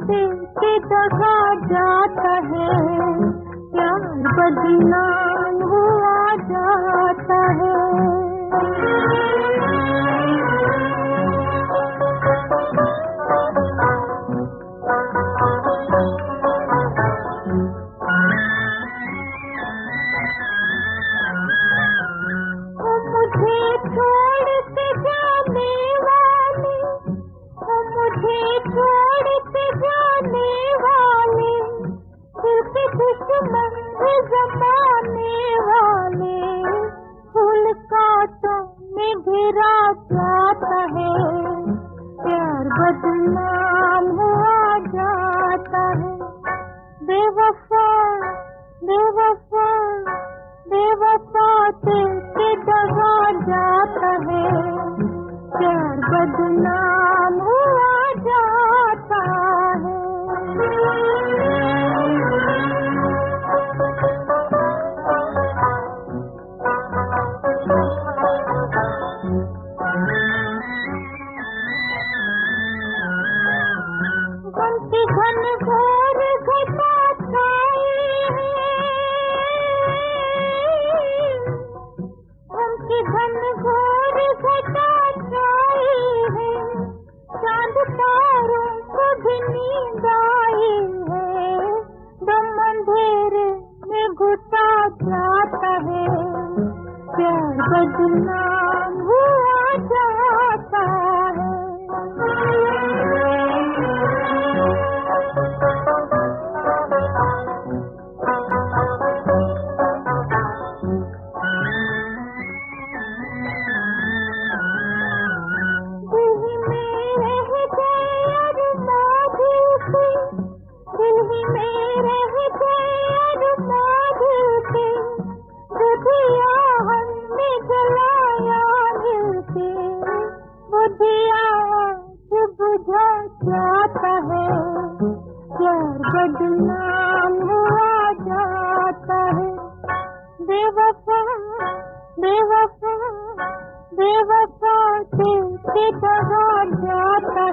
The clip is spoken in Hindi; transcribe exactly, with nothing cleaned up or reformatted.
दिल के दगा जाता है, प्यार बदनाम हुआ जाता है। मुझे छोड़ के जाने वाले, मुझे छोड़ के जाने वाले, दिल के दुश्मन जमाने वाले, फूल कांटों में घिरा जाता है, प्यार बदनाम हुआ जाता है। बेवफा बेवफा बेवफा दिल के दगा जाता है, प्यार बदनाम हुआ जाता है। गम की घन घोर घटा छाई है, की घन घोर घटा छाई है, चांद तारों को भी नींद आई है, दम अंधेरे में घुटा जाता है, प्यार बदनाम हुआ जाता है। जाता है, प्यार बदनाम हुआ जाता है। बेवफा बेवफा बेवफा दिल के दगा जाता